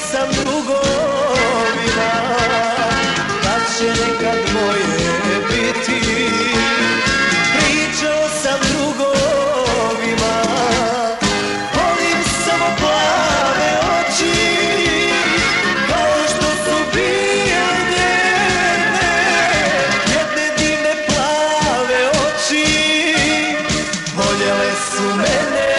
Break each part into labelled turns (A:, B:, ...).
A: sam drugovima, kad će nekad moje biti. Pričao sam drugovima, volim samo plave oči, kao što su bile njene, jedne divne plave oči, voljele su mene.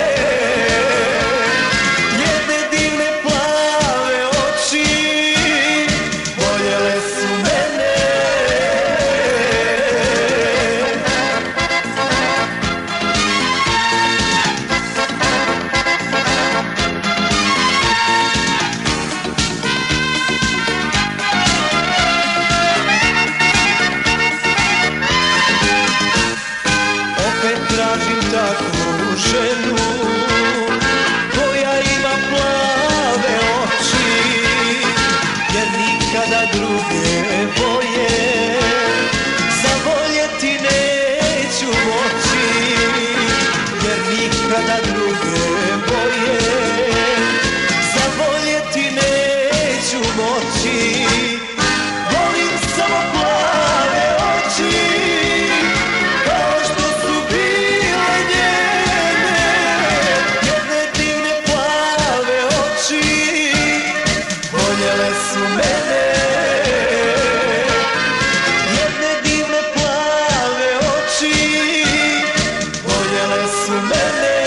A: Tražim takvu ženu koja ima plave oči, jer nikada druge boje zavoljeti neću moći, jer nikada druge boje zavoljeti neću moći. Volim samo plave oči, voljele su mene, jedne divne plave oči, voljele su mene.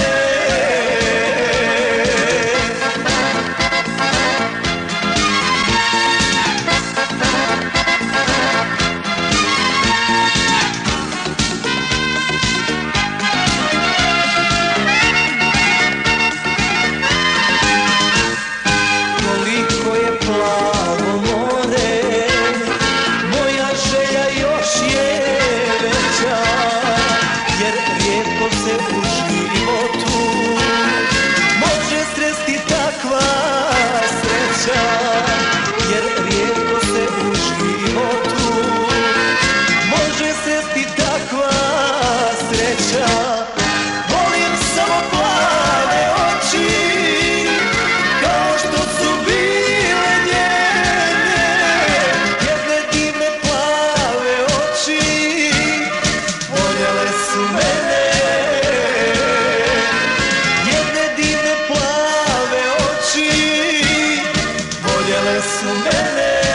A: Plavo more, moja želja još je veća, jer rijetko se u životu može sresti takva sreća, jer rijetko se u životu može sresti takva sreća. Volim samo plave oči, kao što su voljele su mene.